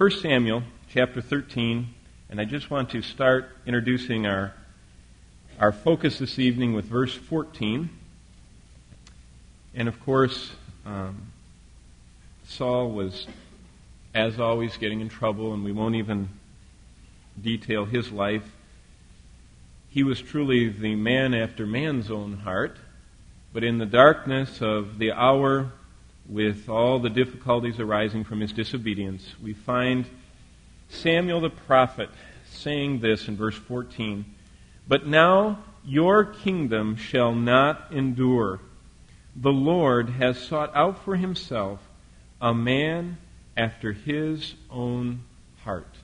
1 Samuel chapter 13, and I just want to start introducing our focus this evening with verse 14. And of course, Saul was, as always, getting in trouble, and we won't even detail his life. He was truly the man after man's own heart, but in the darkness of the hour, with all the difficulties arising from his disobedience, we find Samuel the prophet saying this in verse 14, "But now your kingdom shall not endure. The Lord has sought out for himself a man after his own heart."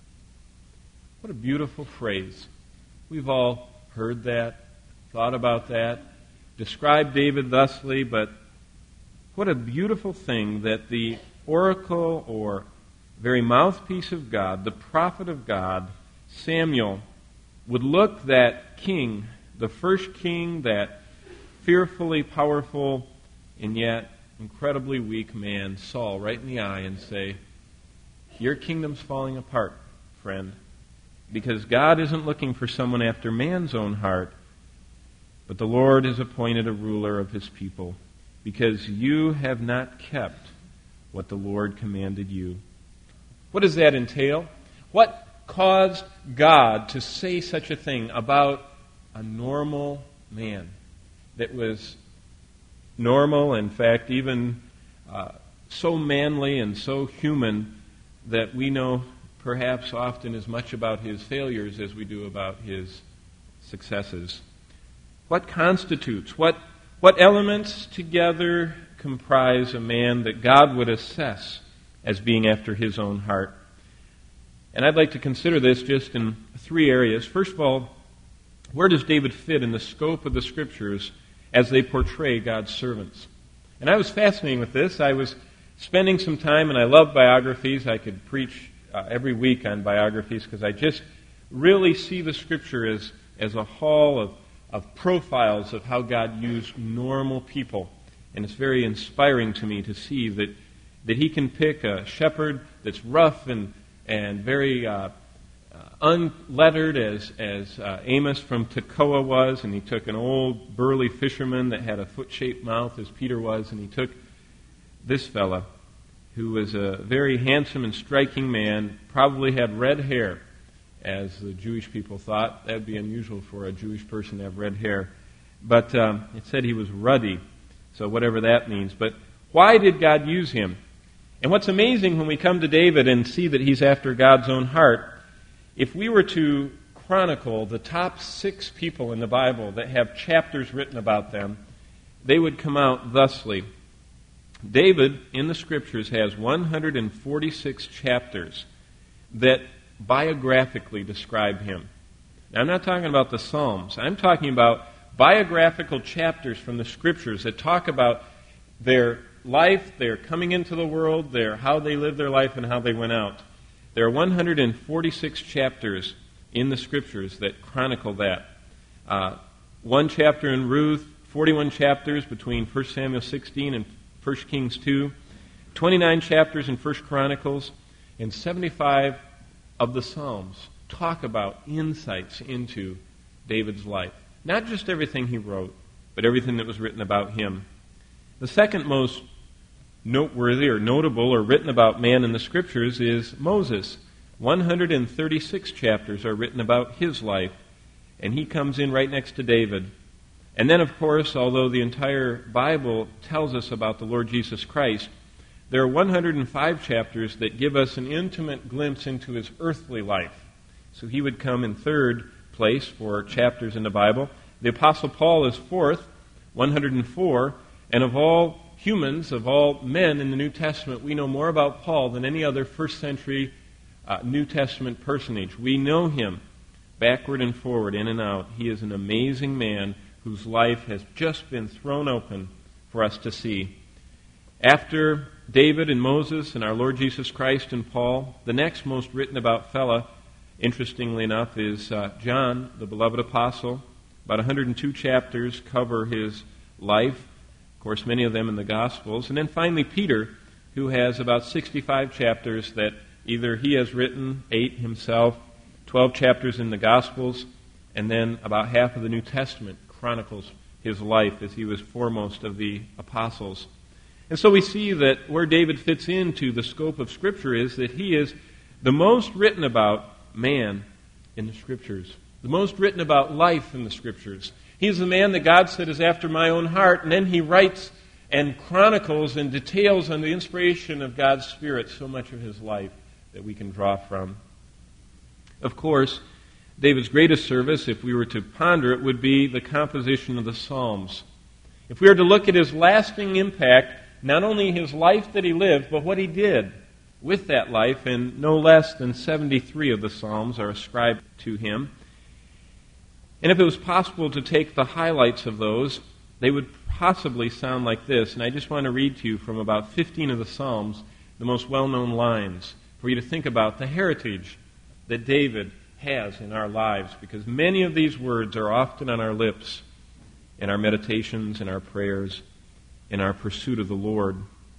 What a beautiful phrase. We've all heard that, thought about that, described David thusly, but what a beautiful thing that the oracle or very mouthpiece of God, the prophet of God, Samuel, would look that king, the first king, that fearfully powerful and yet incredibly weak man, Saul, right in the eye and say, "Your kingdom's falling apart, friend, because God isn't looking for someone after man's own heart, but the Lord has appointed a ruler of his people, because you have not kept what the Lord commanded you." What does that entail? What caused God to say such a thing about a normal man that was normal, in fact, even so manly and so human that we know perhaps often as much about his failures as we do about his successes? What constitutes, what elements together comprise a man that God would assess as being after his own heart? And I'd like to consider this just in three areas. First of all, where does David fit in the scope of the Scriptures as they portray God's servants? And I was fascinated with this. I was spending some time, and I love biographies. I could preach every week on biographies because I just really see the Scripture as a hall of profiles of how God used normal people. And it's very inspiring to me to see that he can pick a shepherd that's rough and very unlettered as Amos from Tekoa was, and he took an old burly fisherman that had a foot-shaped mouth as Peter was, and he took this fella who was a very handsome and striking man, probably had red hair, as the Jewish people thought. That would be unusual for a Jewish person to have red hair. But it said he was ruddy, so whatever that means. But why did God use him? And what's amazing when we come to David and see that he's after God's own heart, if we were to chronicle the top 6 people in the Bible that have chapters written about them, they would come out thusly. David, in the Scriptures, has 146 chapters that biographically describe him. Now, I'm not talking about the Psalms. I'm talking about biographical chapters from the Scriptures that talk about their life, their coming into the world, how they lived their life, and how they went out. There are 146 chapters in the Scriptures that chronicle that. One chapter in Ruth, 41 chapters between 1 Samuel 16 and 1 Kings 2, 29 chapters in 1 Chronicles, and 75 of the Psalms talk about insights into David's life. Not just everything he wrote, but everything that was written about him. The second most noteworthy or notable or written about man in the Scriptures is Moses. 136 chapters are written about his life, and he comes in right next to David. And then, of course, although the entire Bible tells us about the Lord Jesus Christ, there are 105 chapters that give us an intimate glimpse into his earthly life. So he would come in third place for chapters in the Bible. The Apostle Paul is fourth, 104, and of all humans, of all men in the New Testament, we know more about Paul than any other first century New Testament personage. We know him backward and forward, in and out. He is an amazing man whose life has just been thrown open for us to see. After David and Moses and our Lord Jesus Christ and Paul, the next most written about fella, interestingly enough, is John, the beloved apostle. About 102 chapters cover his life. Of course, many of them in the Gospels. And then finally Peter, who has about 65 chapters that Either he has written 8 himself, 12 chapters in the Gospels, and then about half of the New Testament chronicles his life as he was foremost of the apostles. And so we see that where David fits into the scope of Scripture is that he is the most written about man in the Scriptures, the most written about life in the Scriptures. He's the man that God said is after my own heart, and then he writes and chronicles and details on the inspiration of God's Spirit so much of his life that we can draw from. Of course, David's greatest service, if we were to ponder it, would be the composition of the Psalms. If we were to look at his lasting impact, not only his life that he lived, but what he did with that life, and no less than 73 of the Psalms are ascribed to him. And if it was possible to take the highlights of those, they would possibly sound like this. And I just want to read to you from about 15 of the Psalms, the most well-known lines, for you to think about the heritage that David has in our lives, because many of these words are often on our lips in our meditations, in our prayers, in our pursuit of the Lord.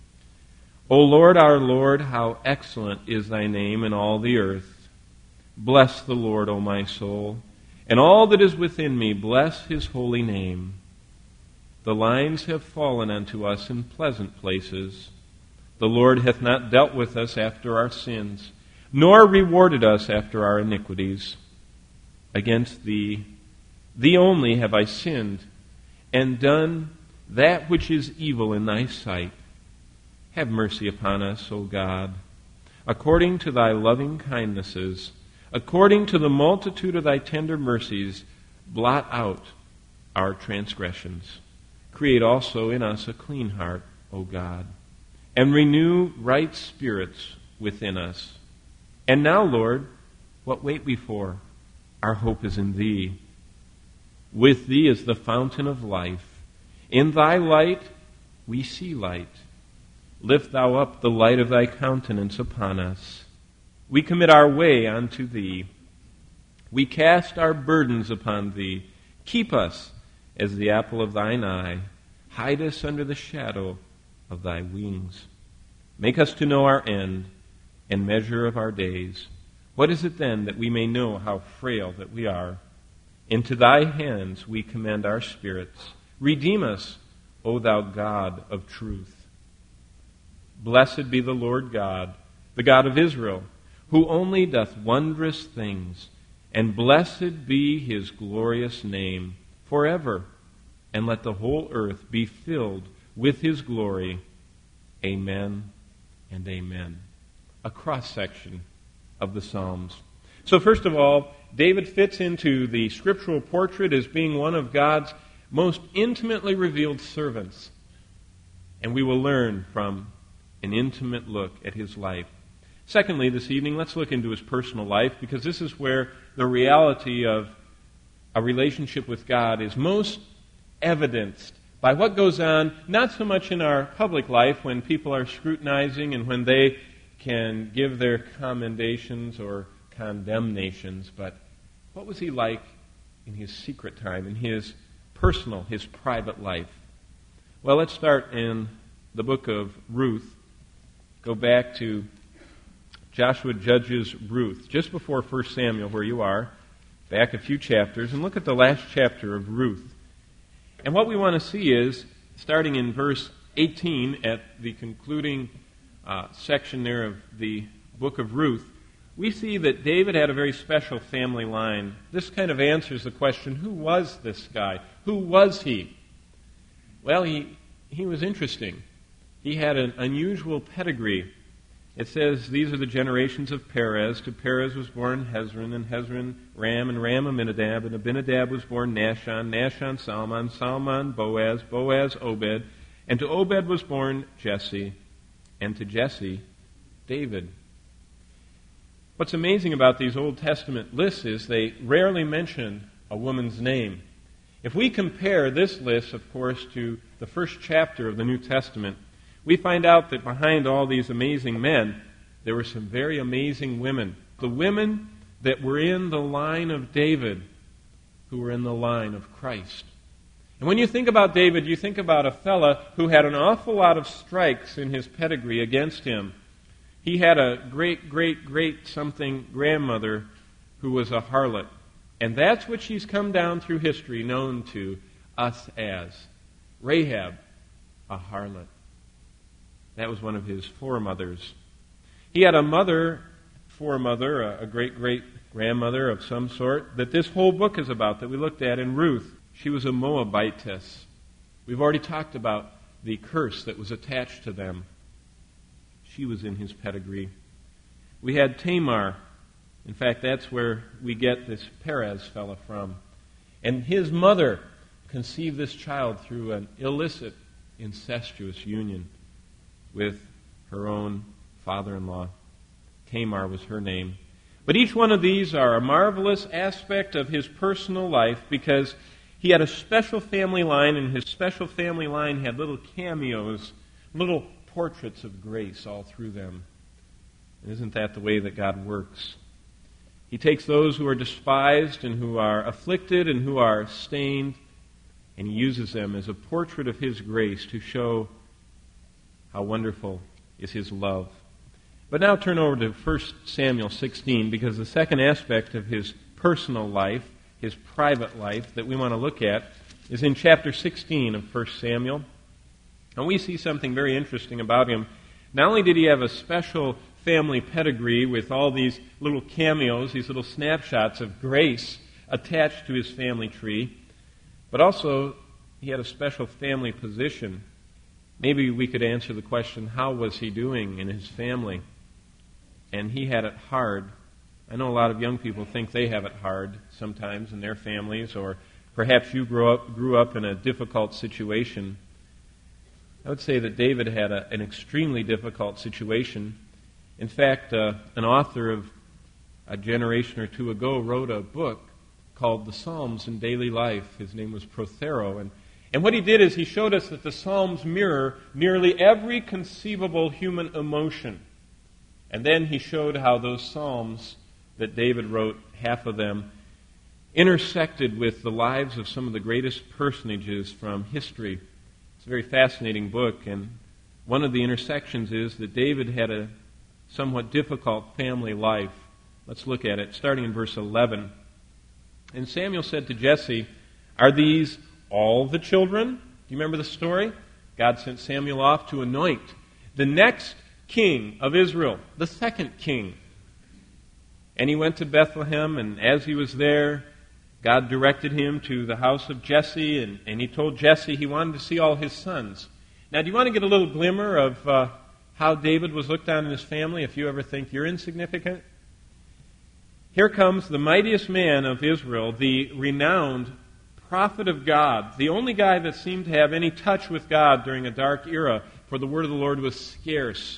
O Lord, our Lord, how excellent is thy name in all the earth. Bless the Lord, O my soul, and all that is within me, bless his holy name. The lines have fallen unto us in pleasant places. The Lord hath not dealt with us after our sins, nor rewarded us after our iniquities. Against thee only have I sinned, and done that which is evil in thy sight. Have mercy upon us, O God, according to thy loving kindnesses, according to the multitude of thy tender mercies, blot out our transgressions. Create also in us a clean heart, O God, and renew right spirits within us. And now, Lord, what wait we for? Our hope is in thee. With thee is the fountain of life. In thy light we see light. Lift thou up the light of thy countenance upon us. We commit our way unto thee. We cast our burdens upon thee. Keep us as the apple of thine eye. Hide us under the shadow of thy wings. Make us to know our end and measure of our days. What is it then that we may know how frail that we are? Into thy hands we commend our spirits. Redeem us, O thou God of truth. Blessed be the Lord God, the God of Israel, who only doth wondrous things, and blessed be his glorious name forever. And let the whole earth be filled with his glory. Amen and amen. A cross-section of the Psalms. So first of all, David fits into the scriptural portrait as being one of God's most intimately revealed servants. And we will learn from an intimate look at his life. Secondly, this evening, let's look into his personal life, because this is where the reality of a relationship with God is most evidenced by what goes on, not so much in our public life when people are scrutinizing and when they can give their commendations or condemnations, but what was he like in his secret time, in his personal, his private life? Well, let's start in the book of Ruth. Go back to Joshua Judges Ruth, just before 1 Samuel, where you are, back a few chapters, and look at the last chapter of Ruth. And what we want to see is, starting in verse 18, at the concluding section there of the book of Ruth, we see that David had a very special family line. This kind of answers the question, who was this guy? Who was he? Well, he was interesting. He had an unusual pedigree. It says, these are the generations of Perez. To Perez was born Hezron, and Hezron Ram, and Ram Aminadab, and Abinadab was born Nahshon, Nahshon Salmon, Salmon Boaz, Boaz Obed, and to Obed was born Jesse, and to Jesse David. What's amazing about these Old Testament lists is they rarely mention a woman's name. If we compare this list, of course, to the first chapter of the New Testament, we find out that behind all these amazing men, there were some very amazing women. The women that were in the line of David, who were in the line of Christ. And when you think about David, you think about a fella who had an awful lot of strikes in his pedigree against him. He had a great something grandmother who was a harlot. And that's what she's come down through history known to us as Rahab, a harlot. That was one of his foremothers. He had a foremother, a great-great-grandmother of some sort, that this whole book is about, that we looked at in Ruth. She was a Moabitess. We've already talked about the curse that was attached to them. She was in his pedigree. We had Tamar. In fact, that's where we get this Perez fella from. And his mother conceived this child through an illicit, incestuous union with her own father-in-law. Tamar was her name. But each one of these are a marvelous aspect of his personal life because he had a special family line, and his special family line had little cameos, little portraits of grace all through them. And isn't that the way that God works? He takes those who are despised and who are afflicted and who are stained, and he uses them as a portrait of his grace to show how wonderful is his love. But now turn over to 1 Samuel 16, because the second aspect of his personal life, his private life, that we want to look at is in chapter 16 of 1 Samuel. And we see something very interesting about him. Not only did he have a special family pedigree with all these little cameos, these little snapshots of grace attached to his family tree, but also he had a special family position. Maybe we could answer the question, how was he doing in his family? And he had it hard. I know a lot of young people think they have it hard sometimes in their families, or perhaps you grew up in a difficult situation. I would say that David had an extremely difficult situation. In fact, an author of a generation or two ago wrote a book called The Psalms in Daily Life. His name was Prothero. And what he did is he showed us that the Psalms mirror nearly every conceivable human emotion. And then he showed how those Psalms that David wrote, half of them, intersected with the lives of some of the greatest personages from history. It's a very fascinating book, and one of the intersections is that David had a somewhat difficult family life. Let's look at it, starting in verse 11. And Samuel said to Jesse, "Are these all the children?" Do you remember the story? God sent Samuel off to anoint the next king of Israel, the second king. And he went to Bethlehem, and as he was there, God directed him to the house of Jesse, and he told Jesse he wanted to see all his sons. Now, do you want to get a little glimmer of how David was looked on in his family, if you ever think you're insignificant? Here comes the mightiest man of Israel, the renowned prophet of God, the only guy that seemed to have any touch with God during a dark era, for the word of the Lord was scarce.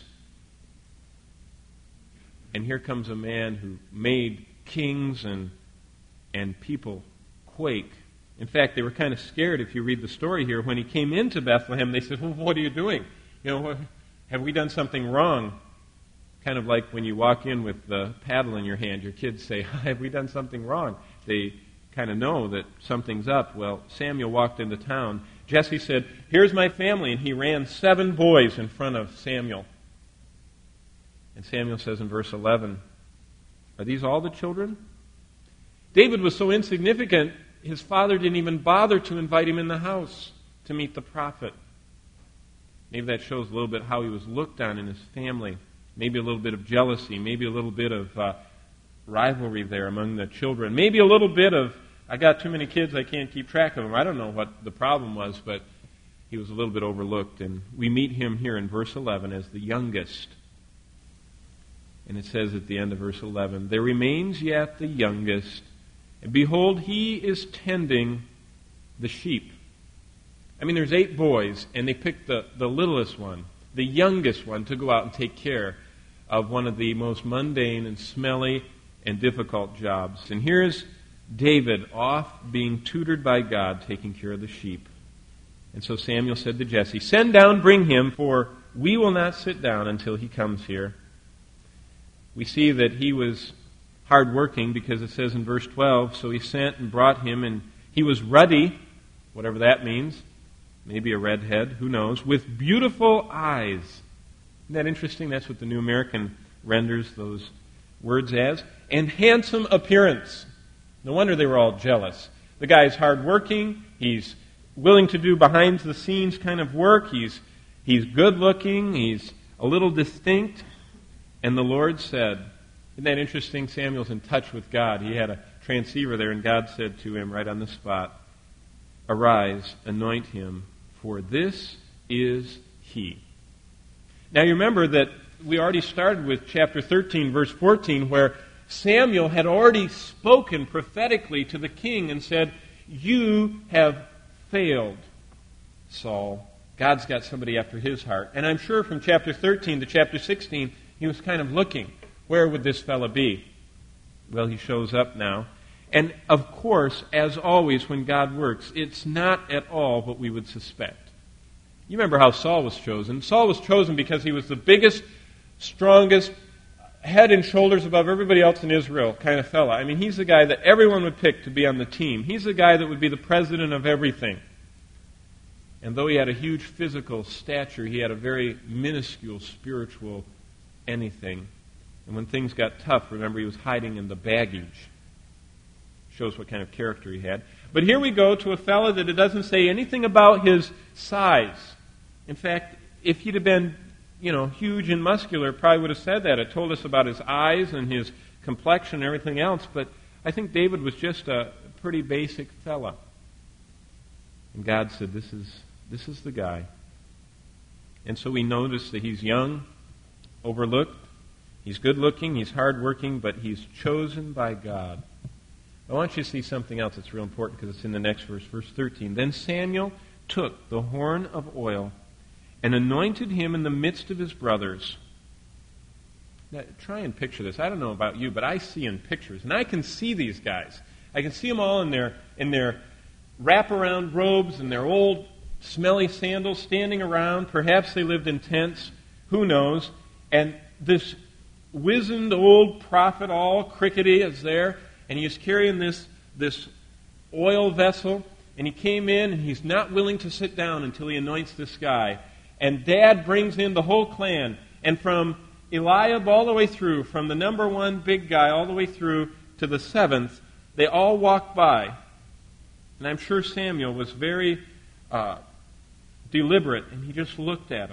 And here comes a man who made kings and people quake. In fact, they were kind of scared if you read the story here. When he came into Bethlehem, they said, "Well, what are you doing? Have we done something wrong?" Kind of like when you walk in with the paddle in your hand, your kids say, "Have we done something wrong?" They kind of know that something's up. Well, Samuel walked into town. Jesse said, "Here's my family," and he ran 7 boys in front of Samuel. And Samuel says in verse 11, "Are these all the children?" David was so insignificant, his father didn't even bother to invite him in the house to meet the prophet. Maybe that shows a little bit how he was looked on in his family. Maybe a little bit of jealousy. Maybe a little bit of rivalry there among the children. Maybe a little bit of, I got too many kids, I can't keep track of them. I don't know what the problem was, but he was a little bit overlooked. And we meet him here in verse 11 as the youngest. And it says at the end of verse 11, "There remains yet the youngest, and behold, he is tending the sheep." I mean, there's 8 boys, and they picked the littlest one, the youngest one, to go out and take care of one of the most mundane and smelly and difficult jobs. And here's David off being tutored by God, taking care of the sheep. And so Samuel said to Jesse, "Send down, bring him, for we will not sit down until he comes here." We see that he was hardworking because it says in verse 12, "So he sent and brought him, and he was ruddy," whatever that means, maybe a redhead, who knows, "with beautiful eyes Isn't that interesting? That's what the New American renders those words as. And handsome appearance. No wonder they were all jealous. The guy's hardworking. He's willing to do behind-the-scenes kind of work. He's good-looking. He's a little distinct. And the Lord said, isn't that interesting? Samuel's in touch with God. He had a transceiver there, and God said to him right on the spot, "Arise, anoint him, for this is he." Now you remember that we already started with chapter 13, verse 14, where Samuel had already spoken prophetically to the king and said, "You have failed, Saul. God's got somebody after his heart." And I'm sure from chapter 13 to chapter 16, he was kind of looking, where would this fella be? Well, he shows up now. And of course, as always, when God works, it's not at all what we would suspect. You remember how Saul was chosen. Saul was chosen because he was the biggest, strongest, head and shoulders above everybody else in Israel kind of fella. I mean, he's the guy that everyone would pick to be on the team. He's the guy that would be the president of everything. And though he had a huge physical stature, he had a very minuscule spiritual anything. And when things got tough, remember, he was hiding in the baggage. Shows what kind of character he had. But here we go to a fellow that it doesn't say anything about his size. In fact, if he'd have been, huge and muscular, it probably would have said that. It told us about his eyes and his complexion and everything else. But I think David was just a pretty basic fella. And God said, this is the guy. And so we notice that he's young, overlooked. He's good-looking, he's hard-working, but he's chosen by God. I want you to see something else that's real important because it's in the next verse, verse 13. Then Samuel took the horn of oil and anointed him in the midst of his brothers. Now, try and picture this. I don't know about you, but I see in pictures, and I can see these guys. I can see them all in their wraparound robes and their old smelly sandals standing around. Perhaps they lived in tents. Who knows? And this wizened old prophet, all crickety, is there. And he is carrying this oil vessel, and he came in, and he's not willing to sit down until he anoints this guy. And Dad brings in the whole clan, and from Eliab all the way through, from the number one big guy all the way through to the seventh, they all walked by. And I'm sure Samuel was very deliberate, and he just looked at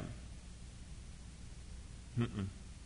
them.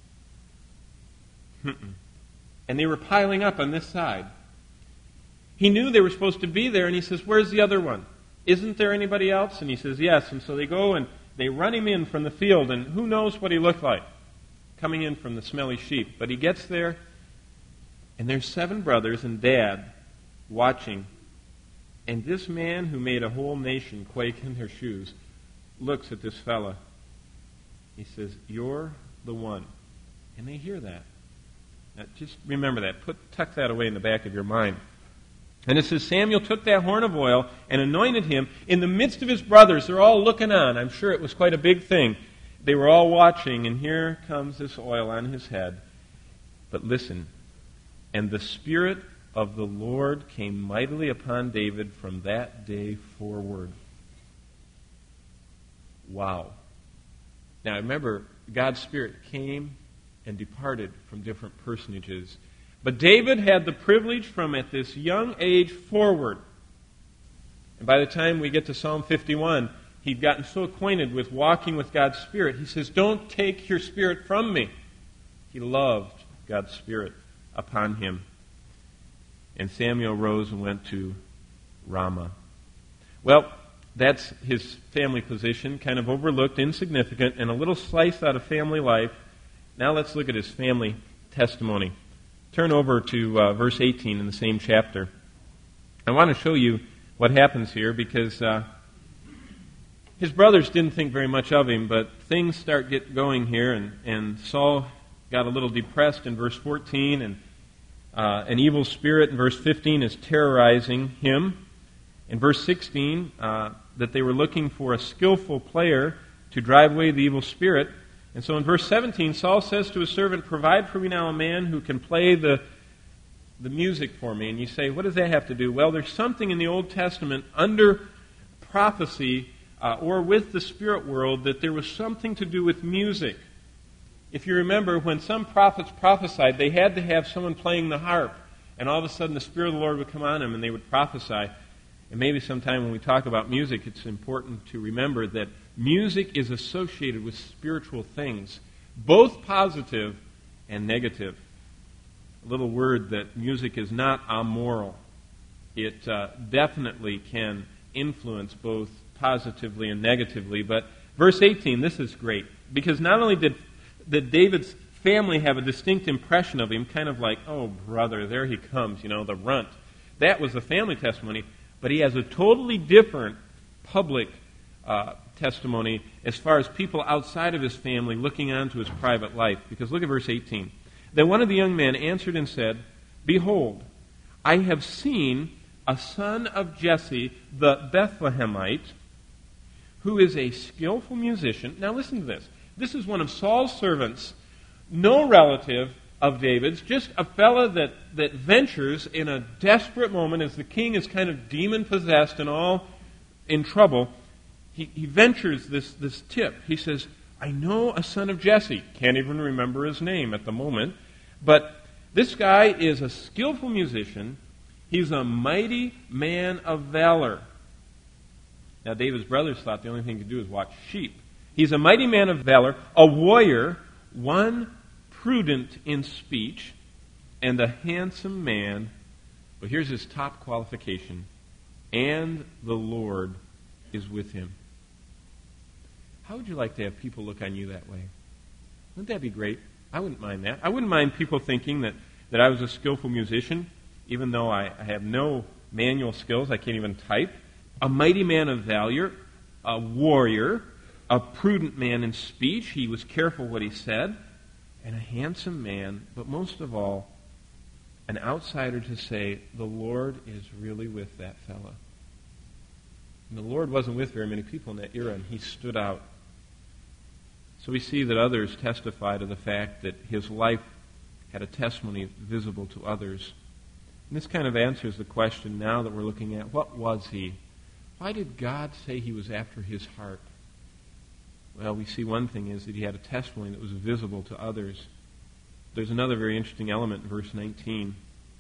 And they were piling up on this side. He knew they were supposed to be there, and he says, "Where's the other one? Isn't there anybody else?" And he says, "Yes." And so they go and they run him in from the field, and who knows what he looked like coming in from the smelly sheep. But he gets there, and there's 7 brothers and Dad watching. And this man who made a whole nation quake in their shoes looks at this fella. He says, "You're the one." And they hear that. Now, just remember that. Tuck that away in the back of your mind. And it says, Samuel took that horn of oil and anointed him in the midst of his brothers. They're all looking on. I'm sure it was quite a big thing. They were all watching, and here comes this oil on his head. But listen, and the Spirit of the Lord came mightily upon David from that day forward. Wow. Now remember, God's Spirit came and departed from different personages. But David had the privilege from at this young age forward. And by the time we get to Psalm 51, he'd gotten so acquainted with walking with God's Spirit. He says, "Don't take your Spirit from me." He loved God's Spirit upon him. And Samuel rose and went to Ramah. Well, that's his family position, kind of overlooked, insignificant, and a little slice out of family life. Now let's look at his family testimony. Turn over to verse 18 in the same chapter. I want to show you what happens here because his brothers didn't think very much of him, but things start get going here, and Saul got a little depressed in verse 14, and an evil spirit in verse 15 is terrorizing him. In verse 16, that they were looking for a skillful player to drive away the evil spirit. And so in verse 17, Saul says to his servant, "Provide for me now a man who can play the music for me." And you say, what does that have to do? Well, there's something in the Old Testament under prophecy or with the spirit world that there was something to do with music. If you remember, when some prophets prophesied, they had to have someone playing the harp. And all of a sudden the Spirit of the Lord would come on them and they would prophesy. And maybe sometime when we talk about music, it's important to remember that music is associated with spiritual things, both positive and negative. A little word that music is not amoral. It definitely can influence both positively and negatively. But verse 18, this is great. Because not only did David's family have a distinct impression of him, kind of like, oh, brother, there he comes, the runt. That was the family testimony. But he has a totally different public testimony as far as people outside of his family looking on to his private life. Because look at verse 18. Then one of the young men answered and said, Behold, I have seen a son of Jesse the Bethlehemite, who is a skillful musician. Now listen to this. This is one of Saul's servants, no relative of David's, just a fella that ventures in a desperate moment as the king is kind of demon-possessed and all in trouble. He ventures this tip. He says, I know a son of Jesse. Can't even remember his name at the moment. But this guy is a skillful musician. He's a mighty man of valor. Now, David's brothers thought the only thing he could do is watch sheep. He's a mighty man of valor, a warrior, one prudent in speech, and a handsome man. But here's his top qualification. And the Lord is with him. How would you like to have people look on you that way? Wouldn't that be great? I wouldn't mind that. I wouldn't mind people thinking that I was a skillful musician, even though I have no manual skills. I can't even type. A mighty man of valor, a warrior, a prudent man in speech. He was careful what he said. And a handsome man, but most of all, an outsider to say, the Lord is really with that fella. And the Lord wasn't with very many people in that era, and he stood out. So we see that others testify to the fact that his life had a testimony visible to others. And this kind of answers the question now that we're looking at, what was he? Why did God say he was after his heart? Well, we see one thing is that he had a testimony that was visible to others. There's another very interesting element in verse 19.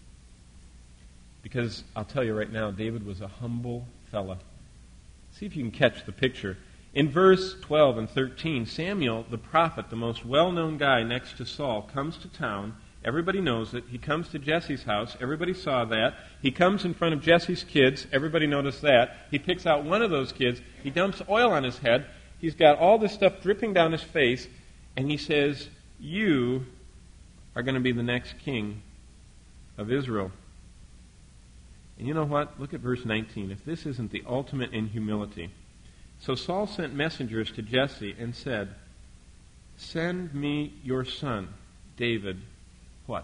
Because I'll tell you right now, David was a humble fella. See if you can catch the picture. In verse 12 and 13, Samuel, the prophet, the most well-known guy next to Saul, comes to town. Everybody knows it. He comes to Jesse's house. Everybody saw that. He comes in front of Jesse's kids. Everybody noticed that. He picks out one of those kids. He dumps oil on his head. He's got all this stuff dripping down his face. And he says, you are going to be the next king of Israel. And you know what? Look at verse 19. If this isn't the ultimate in humility. So Saul sent messengers to Jesse and said, send me your son, David, what?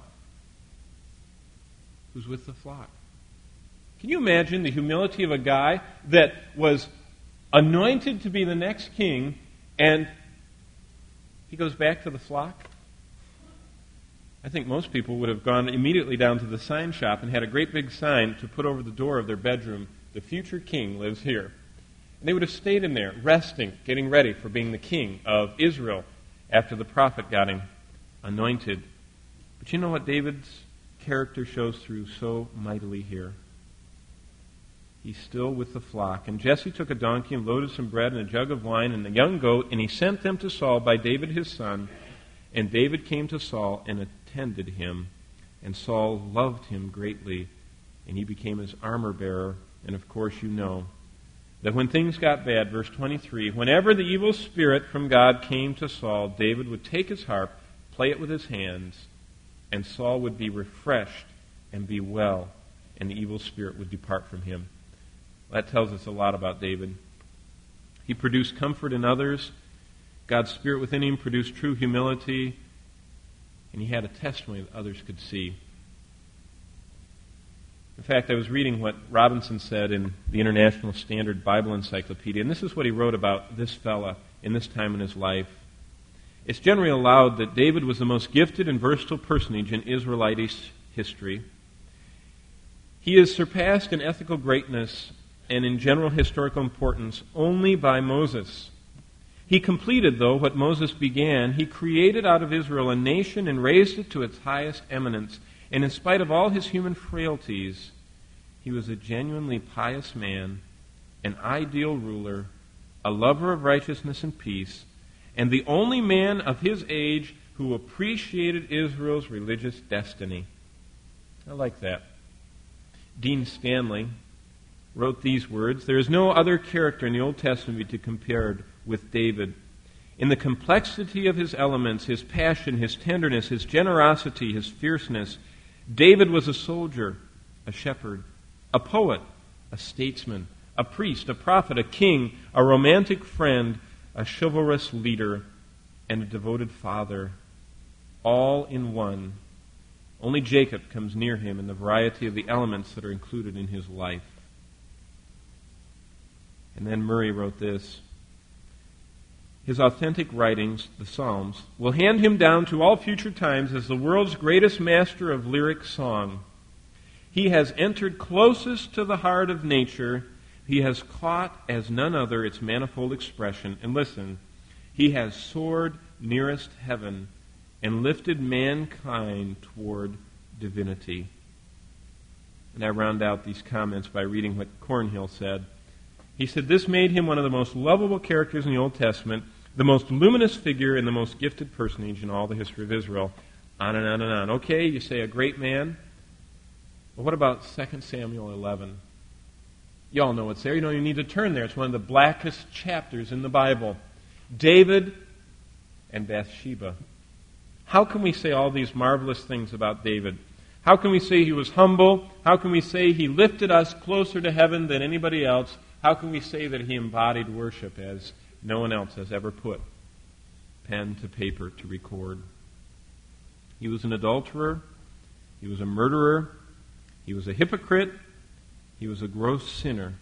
Who's with the flock. Can you imagine the humility of a guy that was anointed to be the next king, and he goes back to the flock? I think most people would have gone immediately down to the sign shop and had a great big sign to put over the door of their bedroom, the future king lives here. And they would have stayed in there, resting, getting ready for being the king of Israel after the prophet got him anointed. But you know what David's character shows through so mightily here? He's still with the flock. And Jesse took a donkey and loaded some bread and a jug of wine and a young goat, and he sent them to Saul by David his son. And David came to Saul and attended him. And Saul loved him greatly, and he became his armor-bearer. And of course you know that when things got bad, verse 23, whenever the evil spirit from God came to Saul, David would take his harp, play it with his hands, and Saul would be refreshed and be well, and the evil spirit would depart from him. That tells us a lot about David. He produced comfort in others. God's Spirit within him produced true humility, and he had a testimony that others could see. In fact, I was reading what Robinson said in the International Standard Bible Encyclopedia, and this is what he wrote about this fella in this time in his life. It's generally allowed that David was the most gifted and versatile personage in Israelite history. He is surpassed in ethical greatness and in general historical importance only by Moses. He completed, though, what Moses began. He created out of Israel a nation and raised it to its highest eminence. And in spite of all his human frailties, he was a genuinely pious man, an ideal ruler, a lover of righteousness and peace, and the only man of his age who appreciated Israel's religious destiny. I like that. Dean Stanley wrote these words, "There is no other character in the Old Testament to be compared with David. In the complexity of his elements, his passion, his tenderness, his generosity, his fierceness, David was a soldier, a shepherd, a poet, a statesman, a priest, a prophet, a king, a romantic friend, a chivalrous leader, and a devoted father, all in one. Only Jacob comes near him in the variety of the elements that are included in his life." And then Murray wrote this, "His authentic writings, the Psalms, will hand him down to all future times as the world's greatest master of lyric song. He has entered closest to the heart of nature. He has caught as none other its manifold expression. And listen, he has soared nearest heaven and lifted mankind toward divinity." And I round out these comments by reading what Cornhill said. He said, "This made him one of the most lovable characters in the Old Testament, the most luminous figure and the most gifted personage in all the history of Israel." On and on and on. Okay, you say a great man. But what about 2 Samuel 11? You all know what's there. You don't even need to turn there. It's one of the blackest chapters in the Bible. David and Bathsheba. How can we say all these marvelous things about David? How can we say he was humble? How can we say he lifted us closer to heaven than anybody else? How can we say that he embodied worship as no one else has ever put pen to paper to record? He was an adulterer. He was a murderer. He was a hypocrite. He was a gross sinner.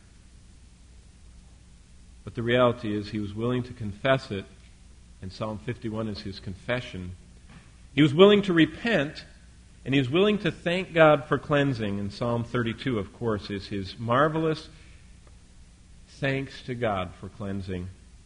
But the reality is he was willing to confess it, and Psalm 51 is his confession. He was willing to repent, and he was willing to thank God for cleansing. And Psalm 32, of course, is his marvelous thanks to God for cleansing.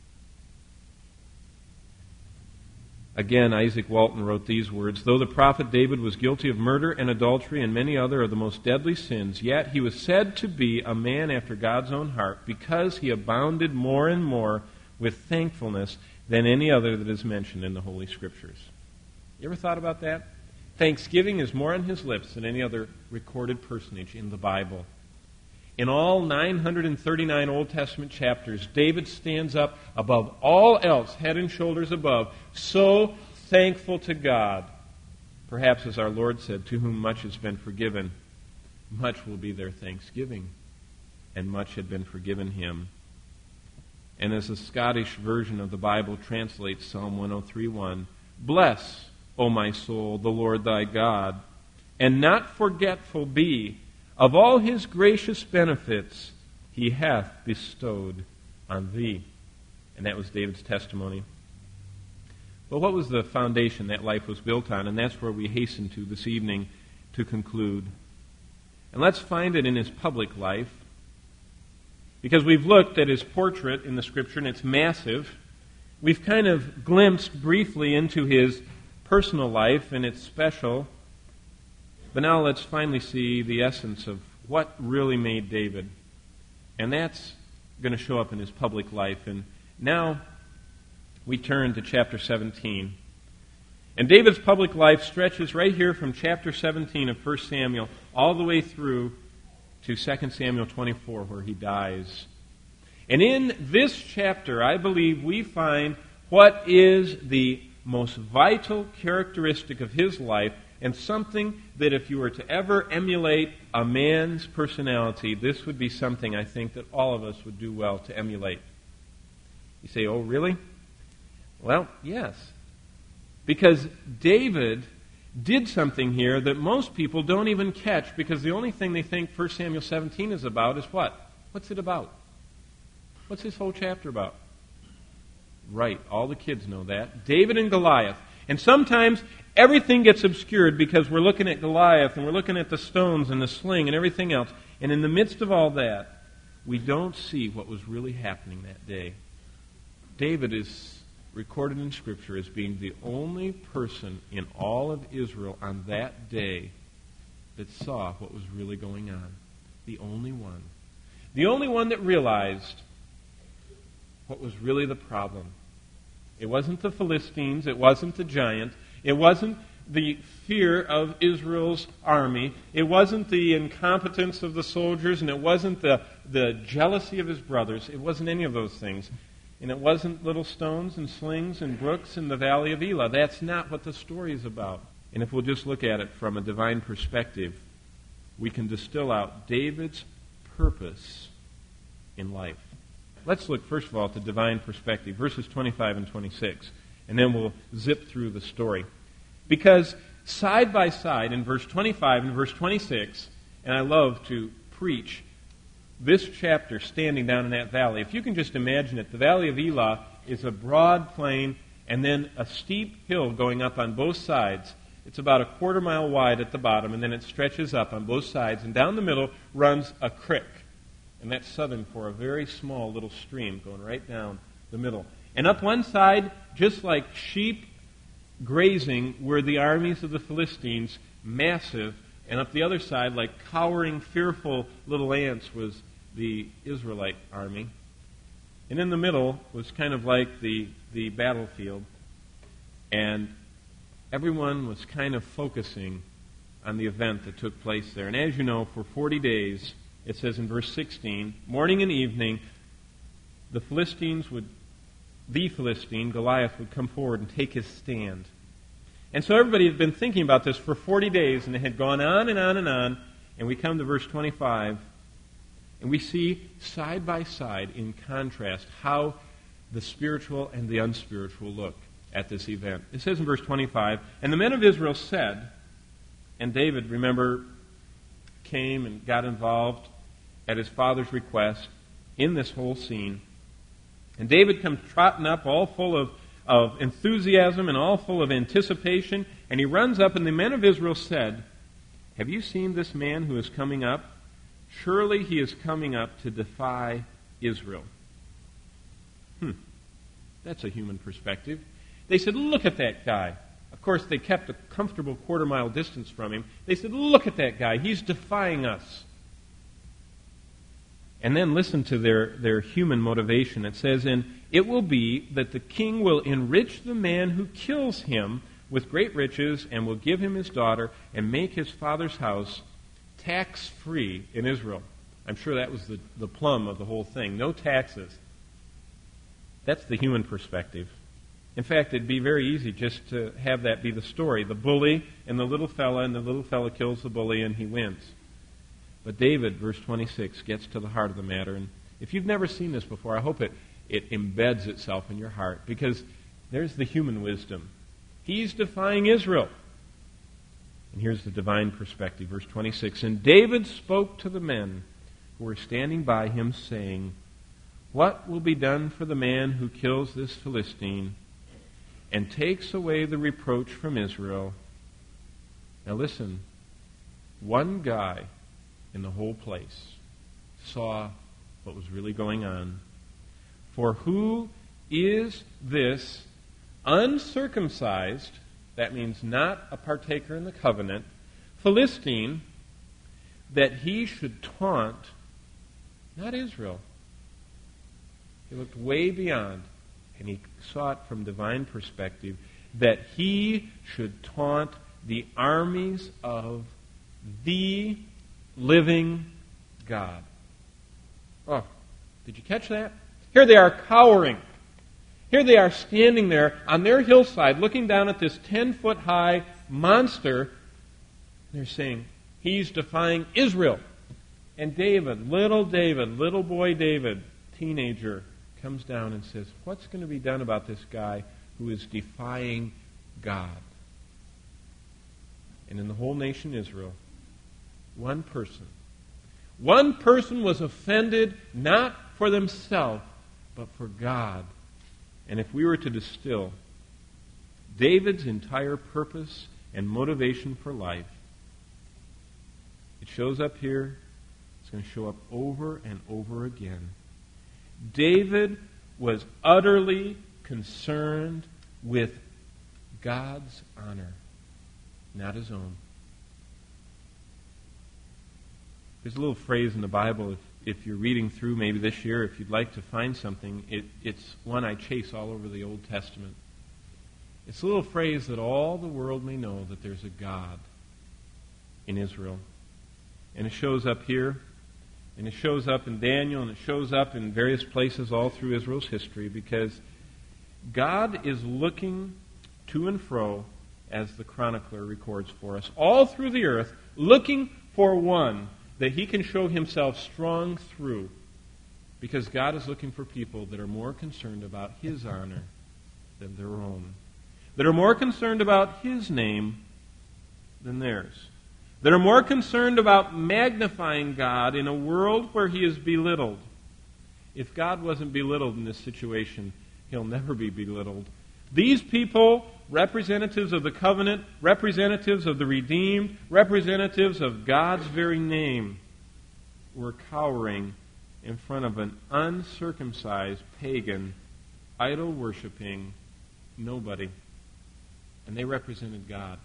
Again, Isaac Walton wrote these words, "Though the prophet David was guilty of murder and adultery and many other of the most deadly sins, yet he was said to be a man after God's own heart because he abounded more and more with thankfulness than any other that is mentioned in the Holy Scriptures." You ever thought about that? Thanksgiving is more on his lips than any other recorded personage in the Bible. In all 939 Old Testament chapters, David stands up above all else, head and shoulders above, so thankful to God. Perhaps, as our Lord said, to whom much has been forgiven, much will be their thanksgiving, and much had been forgiven him. And as the Scottish version of the Bible translates Psalm 103:1, "Bless, O my soul, the Lord thy God, and not forgetful be of all his gracious benefits he hath bestowed on thee." And that was David's testimony. But what was the foundation that life was built on? And that's where we hasten to this evening to conclude. And let's find it in his public life, because we've looked at his portrait in the Scripture, and it's massive. We've kind of glimpsed briefly into his personal life, and it's special. But now let's finally see the essence of what really made David. And that's going to show up in his public life. And now we turn to chapter 17. And David's public life stretches right here from chapter 17 of 1 Samuel all the way through to 2 Samuel 24, where he dies. And in this chapter, I believe we find what is the most vital characteristic of his life, and something that if you were to ever emulate a man's personality, this would be something I think that all of us would do well to emulate. You say, oh, really? Well, yes. Because David did something here that most people don't even catch, because the only thing they think 1 Samuel 17 is about is what? What's it about? What's this whole chapter about? Right, all the kids know that. David and Goliath. And sometimes everything gets obscured because we're looking at Goliath and we're looking at the stones and the sling and everything else. And in the midst of all that, we don't see what was really happening that day. David is recorded in Scripture as being the only person in all of Israel on that day that saw what was really going on. The only one. The only one that realized what was really the problem. It wasn't the Philistines. It wasn't the giant. It wasn't the fear of Israel's army. It wasn't the incompetence of the soldiers, and it wasn't the jealousy of his brothers. It wasn't any of those things. And it wasn't little stones and slings and brooks in the valley of Elah. That's not what the story is about. And if we'll just look at it from a divine perspective, we can distill out David's purpose in life. Let's look, first of all, at the divine perspective, verses 25 and 26, and then we'll zip through the story. Because side by side, in verse 25 and verse 26, and I love to preach this chapter standing down in that valley. If you can just imagine it, the valley of Elah is a broad plain and then a steep hill going up on both sides. It's about a quarter mile wide at the bottom, and then it stretches up on both sides, and down the middle runs a creek. And that's southern for a very small little stream going right down the middle. And up one side, just like sheep grazing, were the armies of the Philistines, massive. And up the other side, like cowering, fearful little ants, was the Israelite army. And in the middle was kind of like the battlefield. And everyone was kind of focusing on the event that took place there. And as you know, for 40 days, it says in verse 16, morning and evening, the Philistine, Goliath, would come forward and take his stand. And so everybody had been thinking about this for 40 days, and it had gone on and on and on. And we come to verse 25, and we see side by side, in contrast, how the spiritual and the unspiritual look at this event. It says in verse 25, and the men of Israel said, and David, remember, came and got involved at his father's request in this whole scene. And David comes trotting up all full of enthusiasm and all full of anticipation, and he runs up, and the men of Israel said, have you seen this man who is coming up? Surely he is coming up to defy Israel. That's a human perspective. They said, look at that guy. Of course, they kept a comfortable quarter-mile distance from him. They said, look at that guy. He's defying us. And then listen to their human motivation. It says, and it will be that the king will enrich the man who kills him with great riches and will give him his daughter and make his father's house tax-free in Israel. I'm sure that was the plum of the whole thing. No taxes. That's the human perspective. In fact, it'd be very easy just to have that be the story. The bully and the little fella kills the bully and he wins. But David, verse 26, gets to the heart of the matter. And if you've never seen this before, I hope it embeds itself in your heart, because there's the human wisdom. He's defying Israel. And here's the divine perspective, verse 26. And David spoke to the men who were standing by him, saying, what will be done for the man who kills this Philistine and takes away the reproach from Israel? Now listen, one guy in the whole place saw what was really going on. For who is this uncircumcised, that means not a partaker in the covenant, Philistine, that he should taunt not Israel? He looked way beyond, and he saw it from divine perspective, that he should taunt the armies of the living God. Oh, did you catch that? Here they are cowering. Here they are standing there on their hillside looking down at this 10-foot high monster. They're saying, he's defying Israel. And David, little boy David, teenager, comes down and says, what's going to be done about this guy who is defying God? And in the whole nation Israel, one person was offended, not for themselves, but for God. And if we were to distill David's entire purpose and motivation for life, it shows up here. It's going to show up over and over again. David was utterly concerned with God's honor, not his own. There's a little phrase in the Bible, if you're reading through maybe this year, if you'd like to find something, it's one I chase all over the Old Testament. It's a little phrase that all the world may know that there's a God in Israel. And it shows up here, and it shows up in Daniel, and it shows up in various places all through Israel's history, because God is looking to and fro, as the chronicler records for us, all through the earth, looking for one that he can show himself strong through, because God is looking for people that are more concerned about his honor than their own, that are more concerned about his name than theirs, that are more concerned about magnifying God in a world where he is belittled. If God wasn't belittled in this situation, he'll never be belittled. These people, representatives of the covenant, representatives of the redeemed, representatives of God's very name, were cowering in front of an uncircumcised, pagan, idol-worshiping nobody. And they represented God.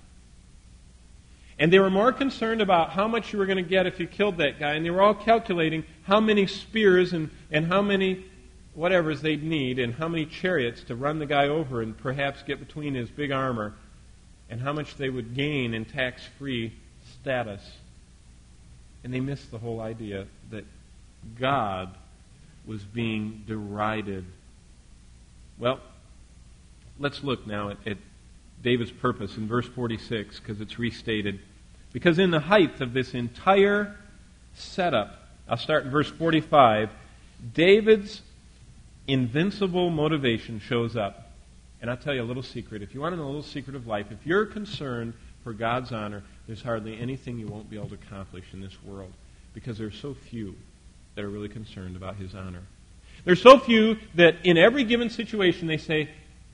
And they were more concerned about how much you were going to get if you killed that guy, and they were all calculating how many spears and how many whatevers they'd need, and how many chariots to run the guy over and perhaps get between his big armor, and how much they would gain in tax-free status. And they missed the whole idea that God was being derided. Well, let's look now at David's purpose in verse 46, because it's restated. Because in the height of this entire setup, I'll start in verse 45, David's invincible motivation shows up. And I'll tell you a little secret. If you want to know a little secret of life, if you're concerned for God's honor, there's hardly anything you won't be able to accomplish in this world, because there's so few that are really concerned about his honor. There's so few that in every given situation they say,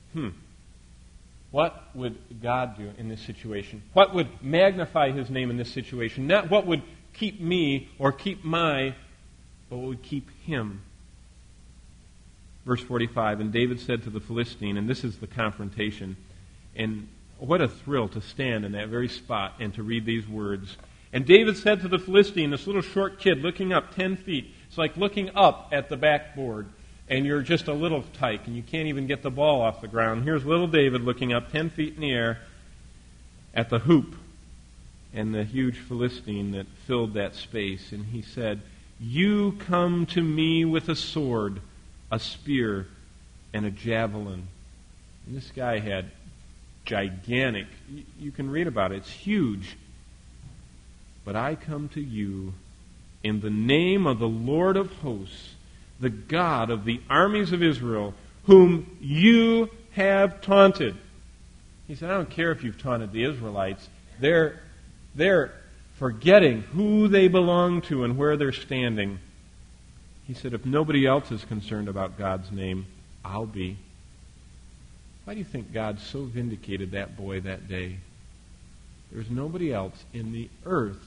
what would God do in this situation? What would magnify his name in this situation? Not what would keep me or keep but what would keep him. Verse 45, and David said to the Philistine, and this is the confrontation, and what a thrill to stand in that very spot and to read these words. And David said to the Philistine, this little short kid looking up 10 feet, it's like looking up at the backboard, and you're just a little tyke, and you can't even get the ball off the ground. Here's little David looking up 10 feet in the air at the hoop and the huge Philistine that filled that space. And he said, you come to me with a sword, a spear, and a javelin. And this guy had gigantic, you can read about it, it's huge. But I come to you in the name of the Lord of hosts, the God of the armies of Israel, whom you have taunted. He said, I don't care if you've taunted the Israelites. They're forgetting who they belong to and where they're standing. He said, if nobody else is concerned about God's name, I'll be. Why do you think God so vindicated that boy that day? There's nobody else in the earth,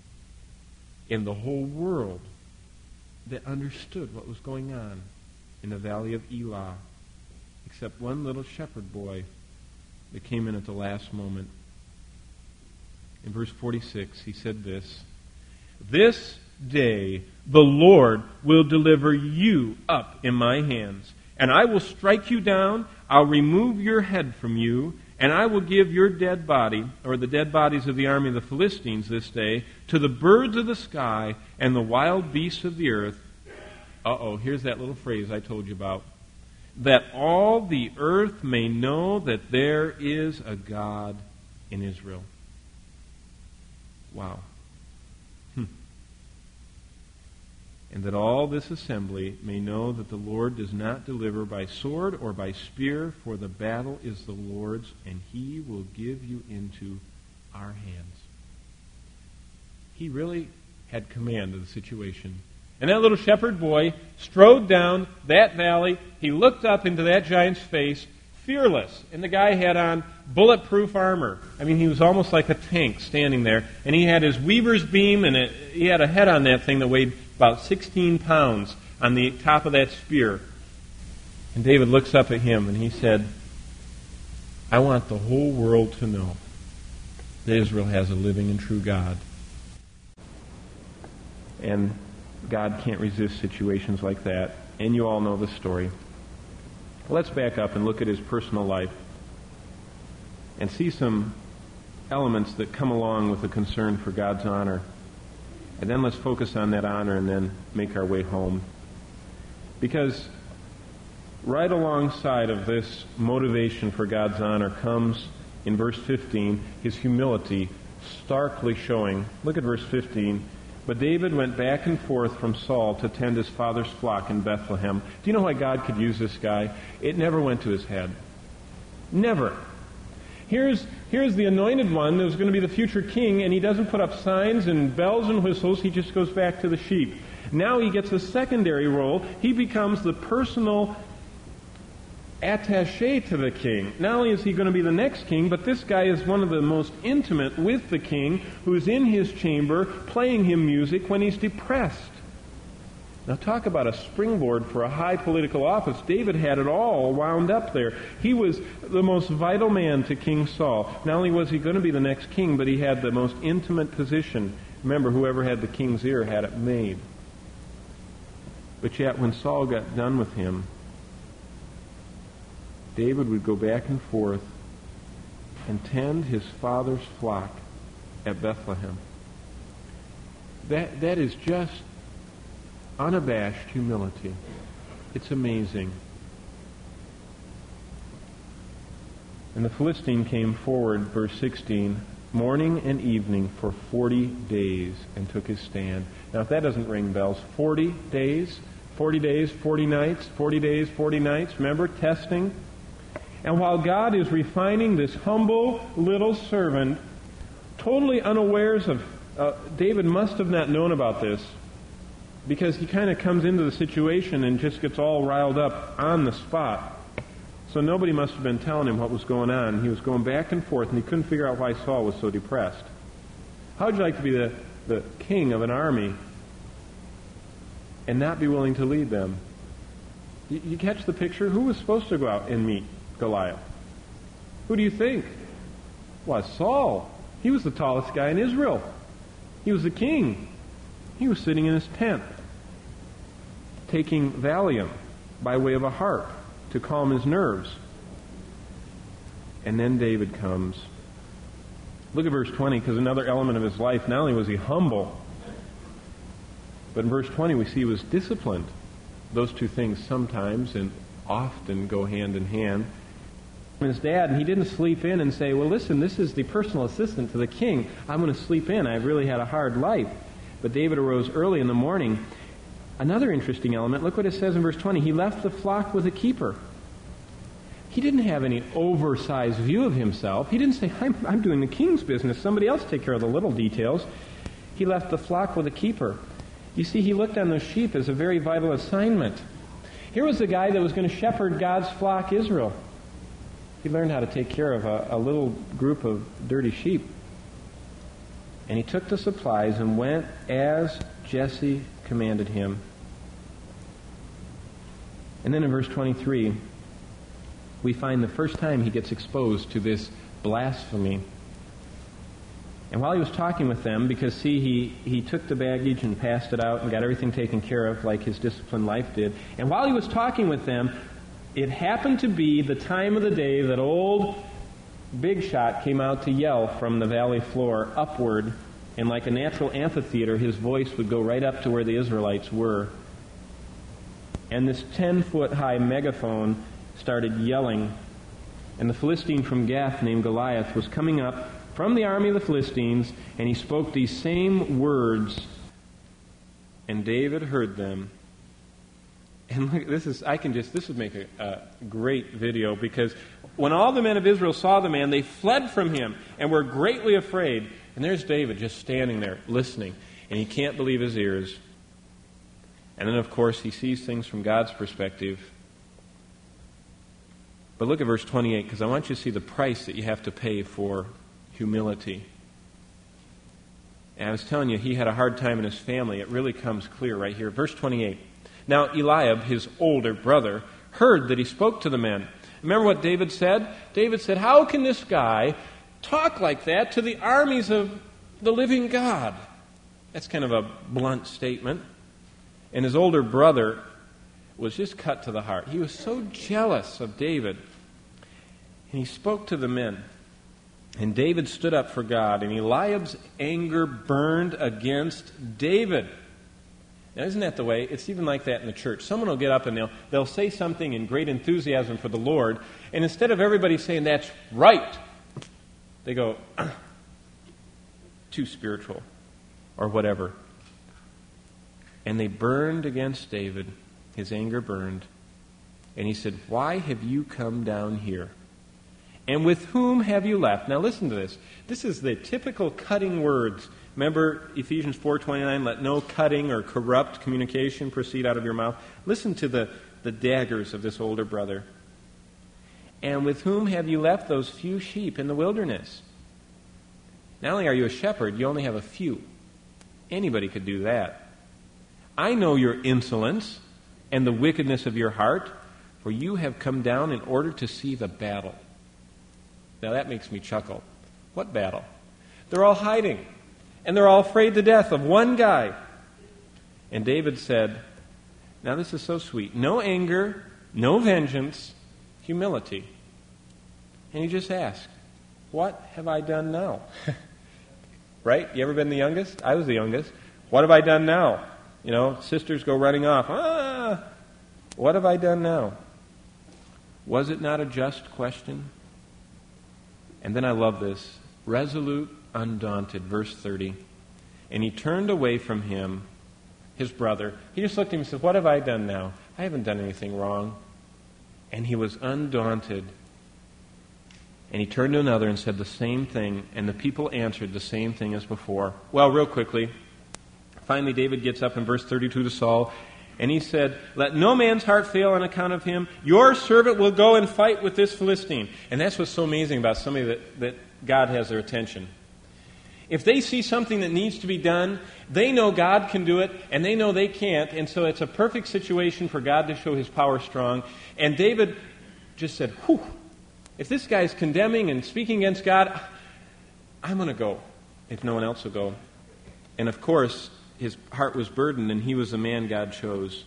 in the whole world, that understood what was going on in the valley of Elah, except one little shepherd boy that came in at the last moment. In verse 46, he said this day the Lord will deliver you up in my hands, and I will strike you down, I'll remove your head from you, and I will give your dead body, or the dead bodies of the army of the Philistines this day, to the birds of the sky and the wild beasts of the earth. Here's that little phrase I told you about. That all the earth may know that there is a God in Israel. Wow. And that all this assembly may know that the Lord does not deliver by sword or by spear, for the battle is the Lord's, and he will give you into our hands. He really had command of the situation. And that little shepherd boy strode down that valley. He looked up into that giant's face, fearless. And the guy had on bulletproof armor. I mean, he was almost like a tank standing there. And he had his weaver's beam, and he had a head on that thing that weighed about 16 pounds on the top of that spear. And David looks up at him and he said, I want the whole world to know that Israel has a living and true God. And God can't resist situations like that. And you all know the story. Let's back up and look at his personal life and see some elements that come along with a concern for God's honor. And then let's focus on that honor and then make our way home. Because right alongside of this motivation for God's honor comes, in verse 15, his humility starkly showing. Look at verse 15. But David went back and forth from Saul to tend his father's flock in Bethlehem. Do you know why God could use this guy? It never went to his head. Never. Here's the anointed one that was going to be the future king, and he doesn't put up signs and bells and whistles. He just goes back to the sheep. Now he gets a secondary role. He becomes the personal attaché to the king. Not only is he going to be the next king, but this guy is one of the most intimate with the king, who's in his chamber playing him music when he's depressed. Now talk about a springboard for a high political office. David had it all wound up there. He was the most vital man to King Saul. Not only was he going to be the next king, but he had the most intimate position. Remember, whoever had the king's ear had it made. But yet when Saul got done with him, David would go back and forth and tend his father's flock at Bethlehem. That is just unabashed humility. It's amazing. And the Philistine came forward, verse 16, morning and evening for 40 days and took his stand. Now if that doesn't ring bells, 40 days, 40 days, 40 nights, 40 days, 40 nights. Remember, testing? And while God is refining this humble little servant, totally unawares of, David must have not known about this, because he kind of comes into the situation and just gets all riled up on the spot. So nobody must have been telling him what was going on. He was going back and forth, and he couldn't figure out why Saul was so depressed. How would you like to be the king of an army and not be willing to lead them? You catch the picture? Who was supposed to go out and meet Goliath? Who do you think? Well, Saul. He was the tallest guy in Israel. He was the king. He was sitting in his tent, taking Valium by way of a harp to calm his nerves. And then David comes. Look at verse 20, because another element of his life, not only was he humble, but in verse 20 we see he was disciplined. Those two things sometimes and often go hand in hand. His dad, and he didn't sleep in and say, well, listen, this is the personal assistant to the king. I'm going to sleep in. I've really had a hard life. But David arose early in the morning. Another interesting element, look what it says in verse 20. He left the flock with a keeper. He didn't have any oversized view of himself. He didn't say, I'm doing the king's business. Somebody else take care of the little details. He left the flock with a keeper. You see, he looked on those sheep as a very vital assignment. Here was the guy that was going to shepherd God's flock, Israel. He learned how to take care of a little group of dirty sheep. And he took the supplies and went as Jesse commanded him. And then in verse 23, we find the first time he gets exposed to this blasphemy. And while he was talking with them, because see, he took the baggage and passed it out and got everything taken care of like his disciplined life did. And while he was talking with them, it happened to be the time of the day that old Big Shot came out to yell from the valley floor upward, and like a natural amphitheater, his voice would go right up to where the Israelites were. And this 10-foot high megaphone started yelling, and the Philistine from Gath named Goliath was coming up from the army of the Philistines, and he spoke these same words, and David heard them. And look, this would make a great video, because when all the men of Israel saw the man, they fled from him and were greatly afraid. And there's David just standing there listening, and he can't believe his ears. And then, of course, he sees things from God's perspective. But look at verse 28, because I want you to see the price that you have to pay for humility. And I was telling you, he had a hard time in his family. It really comes clear right here. Verse 28. Now Eliab, his older brother, heard that he spoke to the men. Remember what David said? David said, how can this guy talk like that to the armies of the living God? That's kind of a blunt statement. And his older brother was just cut to the heart. He was so jealous of David. And he spoke to the men. And David stood up for God, and Eliab's anger burned against David. Now, isn't that the way? It's even like that in the church. Someone will get up and they'll say something in great enthusiasm for the Lord, and instead of everybody saying, that's right, they go, too spiritual, or whatever. And they burned against David. His anger burned. And he said, why have you come down here? And with whom have you left? Now listen to this. This is the typical cutting words. Remember Ephesians 4:29, let no cutting or corrupt communication proceed out of your mouth. Listen to the daggers of this older brother. And with whom have you left those few sheep in the wilderness? Not only are you a shepherd, you only have a few. Anybody could do that. I know your insolence and the wickedness of your heart, for you have come down in order to see the battle. Now that makes me chuckle. What battle? They're all hiding, and they're all afraid to death of one guy. And David said, now this is so sweet, no anger, no vengeance, humility. And he just asked, what have I done now? Right? You ever been the youngest? I was the youngest. What have I done now? You know, sisters go running off. What have I done now? Was it not a just question? And then I love this. Resolute, undaunted, verse 30. And he turned away from him, his brother. He just looked at him and said, what have I done now? I haven't done anything wrong. And he was undaunted. And he turned to another and said the same thing. And the people answered the same thing as before. Well, real quickly. Finally, David gets up in verse 32 to Saul. And he said, let no man's heart fail on account of him. Your servant will go and fight with this Philistine. And that's what's so amazing about somebody that God has their attention. If they see something that needs to be done, they know God can do it, and they know they can't. And so it's a perfect situation for God to show his power strong. And David just said, whew, if this guy's condemning and speaking against God, I'm going to go, if no one else will go. And of course, his heart was burdened, and he was the man God chose.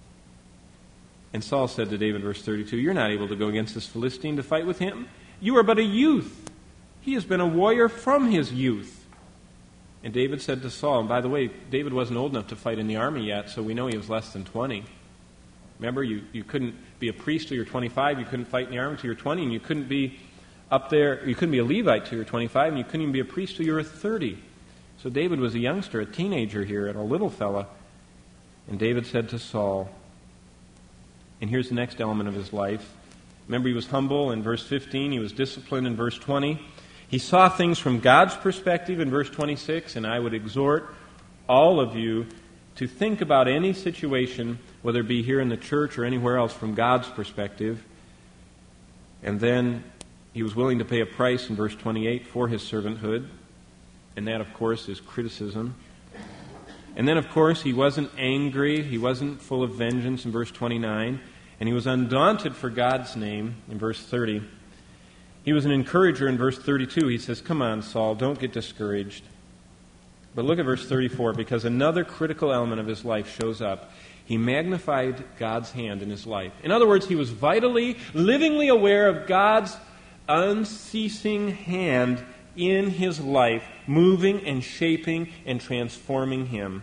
And Saul said to David, verse 32, you're not able to go against this Philistine to fight with him. You are but a youth. He has been a warrior from his youth. And David said to Saul, and by the way, David wasn't old enough to fight in the army yet, so we know he was less than 20. Remember, you couldn't be a priest till you're 25, you couldn't fight in the army till you're 20, and you couldn't be up there, you couldn't be a Levite till you're 25, and you couldn't even be a priest till you were 30. So David was a youngster, a teenager here, and a little fella. And David said to Saul, and here's the next element of his life. Remember, he was humble in verse 15. He was disciplined in verse 20. He saw things from God's perspective in verse 26, and I would exhort all of you to think about any situation, whether it be here in the church or anywhere else, from God's perspective. And then he was willing to pay a price in verse 28 for his servanthood. And that, of course, is criticism. And then, of course, he wasn't angry. He wasn't full of vengeance in verse 29. And he was undaunted for God's name in verse 30. He was an encourager in verse 32. He says, come on, Saul, don't get discouraged. But look at verse 34, because another critical element of his life shows up. He magnified God's hand in his life. In other words, he was vitally, livingly aware of God's unceasing hand in his life, moving and shaping and transforming him.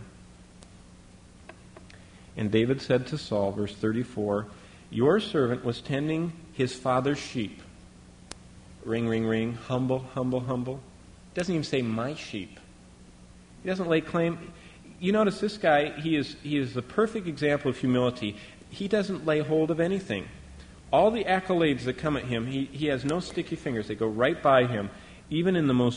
And David said to Saul, verse 34, your servant was tending his father's sheep. Ring, ring, ring, humble, humble, humble. Doesn't even say my sheep. He doesn't lay claim. You notice this guy, he is the perfect example of humility. He doesn't lay hold of anything. All the accolades that come at him, he has no sticky fingers. They go right by him. Even in the most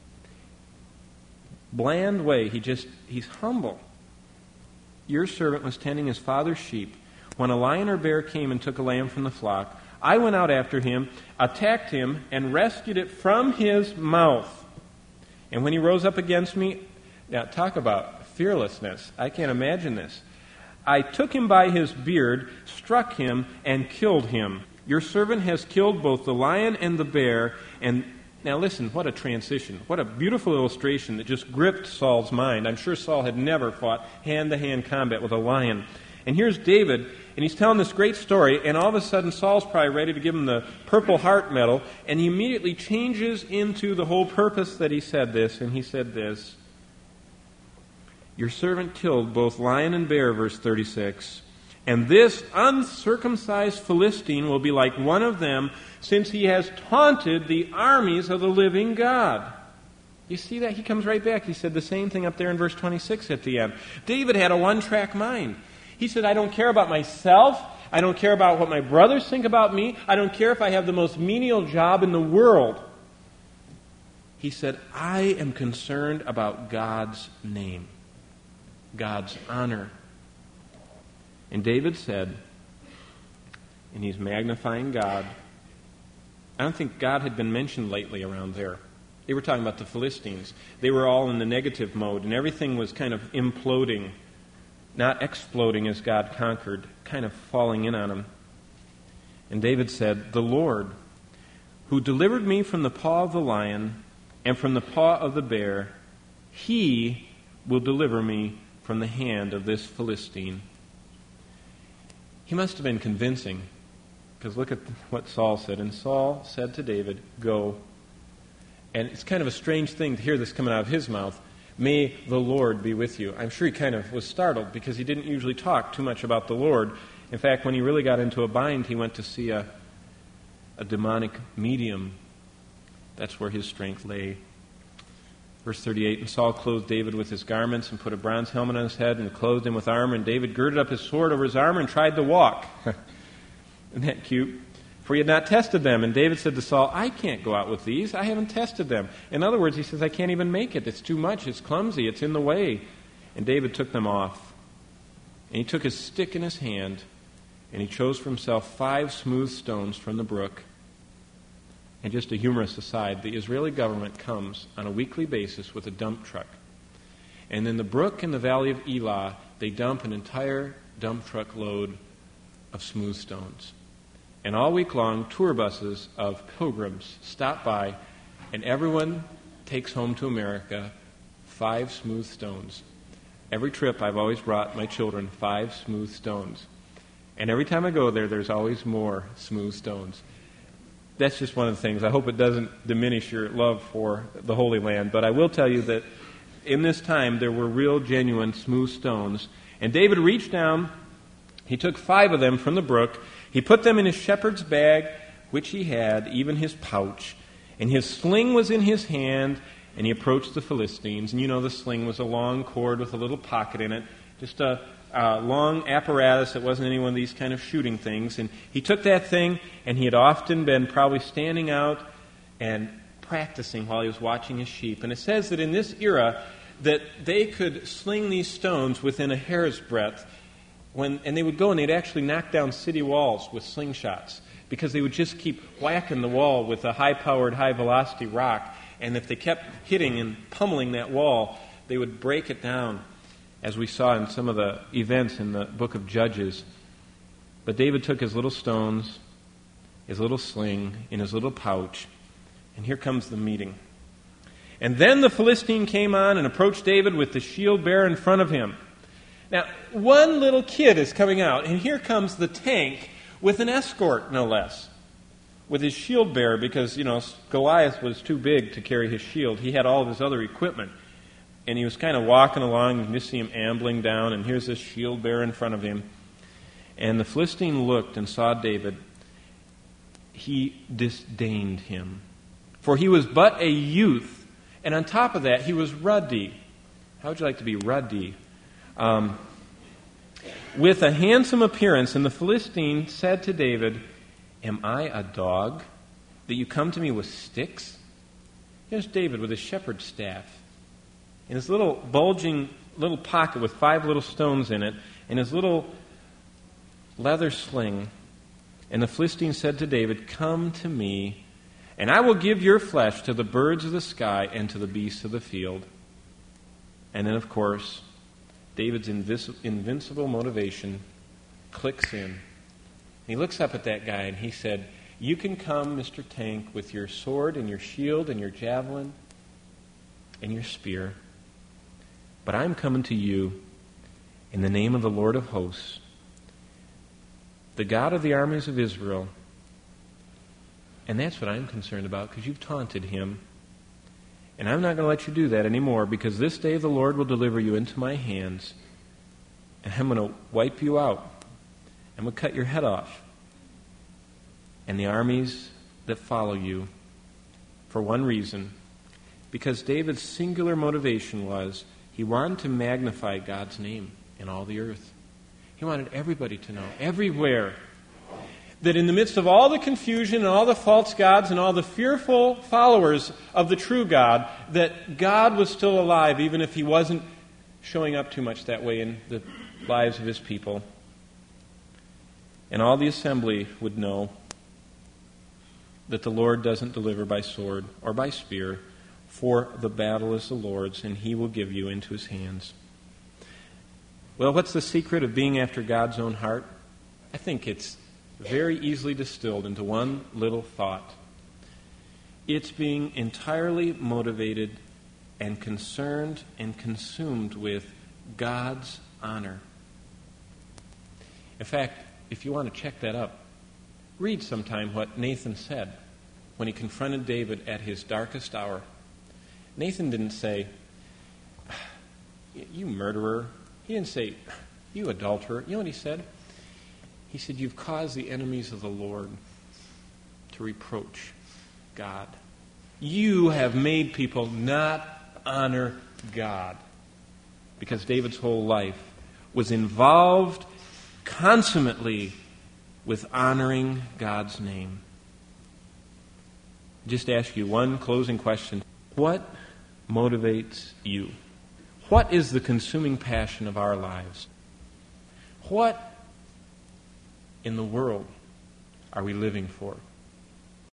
bland way, he's humble. Your servant was tending his father's sheep. When a lion or bear came and took a lamb from the flock, I went out after him, attacked him, and rescued it from his mouth. And when he rose up against me, now talk about fearlessness. I can't imagine this. I took him by his beard, struck him, and killed him. Your servant has killed both the lion and the bear. And now listen, what a transition. What a beautiful illustration that just gripped Saul's mind. I'm sure Saul had never fought hand-to-hand combat with a lion. And here's David, and he's telling this great story, and all of a sudden Saul's probably ready to give him the Purple Heart medal, and he immediately changes into the whole purpose that he said this, and he said this, your servant killed both lion and bear, verse 36, and this uncircumcised Philistine will be like one of them, since he has taunted the armies of the living God. You see that? He comes right back. He said the same thing up there in verse 26 at the end. David had a one-track mind. He said, I don't care about myself. I don't care about what my brothers think about me. I don't care if I have the most menial job in the world. He said, I am concerned about God's name, God's honor. And David said, and he's magnifying God, I don't think God had been mentioned lately around there. They were talking about the Philistines. They were all in the negative mode, and everything was kind of imploding. Not exploding as God conquered, kind of falling in on him. And David said, the Lord, who delivered me from the paw of the lion and from the paw of the bear, he will deliver me from the hand of this Philistine. He must have been convincing, because look at what Saul said. And Saul said to David, go. And it's kind of a strange thing to hear this coming out of his mouth. May the Lord be with you. I'm sure he kind of was startled because he didn't usually talk too much about the Lord. In fact, when he really got into a bind, he went to see a demonic medium. That's where his strength lay. Verse 38, and Saul clothed David with his garments and put a bronze helmet on his head and clothed him with armor. And David girded up his sword over his armor and tried to walk. Isn't that cute? For he had not tested them. And David said to Saul, I can't go out with these. I haven't tested them. In other words, he says, I can't even make it. It's too much. It's clumsy. It's in the way. And David took them off. And he took his stick in his hand, and he chose for himself 5 smooth stones from the brook. And just a humorous aside, the Israeli government comes on a weekly basis with a dump truck. And in the brook in the valley of Elah, they dump an entire dump truck load of smooth stones. And all week long, tour buses of pilgrims stop by, and everyone takes home to America 5 smooth stones. Every trip, I've always brought my children 5 smooth stones. And every time I go there, there's always more smooth stones. That's just one of the things. I hope it doesn't diminish your love for the Holy Land. But I will tell you that in this time, there were real, genuine, smooth stones. And David reached down. He took 5 of them from the brook. He put them in his shepherd's bag, which he had, even his pouch. And his sling was in his hand, and he approached the Philistines. And you know the sling was a long cord with a little pocket in it, just a long apparatus. It wasn't any one of these kind of shooting things. And he took that thing, and he had often been probably standing out and practicing while he was watching his sheep. And it says that in this era that they could sling these stones within a hair's breadth. And they would go and they'd actually knock down city walls with slingshots because they would just keep whacking the wall with a high-powered, high-velocity rock. And if they kept hitting and pummeling that wall, they would break it down, as we saw in some of the events in the book of Judges. But David took his little stones, his little sling, in his little pouch, and here comes the meeting. And then the Philistine came on and approached David with the shield bearer in front of him. Now, one little kid is coming out, and here comes the tank with an escort, no less, with his shield bearer, because, Goliath was too big to carry his shield. He had all of his other equipment, and he was kind of walking along, and you see him ambling down, and here's this shield bearer in front of him. And the Philistine looked and saw David. He disdained him, for he was but a youth, and on top of that, he was ruddy. How would you like to be ruddy? With a handsome appearance, and the Philistine said to David, am I a dog that you come to me with sticks? Here's David with his shepherd's staff in his little bulging little pocket with 5 little stones in it, and his little leather sling. And the Philistine said to David, come to me, and I will give your flesh to the birds of the sky and to the beasts of the field. And then, of course, David's invincible motivation clicks in. He looks up at that guy and he said, "You can come, Mr. Tank, with your sword and your shield and your javelin and your spear, but I'm coming to you in the name of the Lord of hosts, the God of the armies of Israel." And that's what I'm concerned about, because you've taunted him. And I'm not going to let you do that anymore, because this day the Lord will deliver you into my hands, and I'm going to wipe you out. I'm going to cut your head off. And the armies that follow you, for one reason, because David's singular motivation was he wanted to magnify God's name in all the earth. He wanted everybody to know, everywhere, that in the midst of all the confusion and all the false gods and all the fearful followers of the true God, that God was still alive, even if he wasn't showing up too much that way in the lives of his people. And all the assembly would know that the Lord doesn't deliver by sword or by spear, for the battle is the Lord's, and he will give you into his hands. Well, what's the secret of being after God's own heart? I think it's very easily distilled into one little thought. It's being entirely motivated and concerned and consumed with God's honor. In fact, if you want to check that up, read sometime what Nathan said when he confronted David at his darkest hour. Nathan didn't say, "You murderer." He didn't say, "You adulterer." You know what he said? He said, "You've caused the enemies of the Lord to reproach God. You have made people not honor God." Because David's whole life was involved consummately with honoring God's name. Just ask you one closing question. What motivates you? What is the consuming passion of our lives? What in the world are we living for?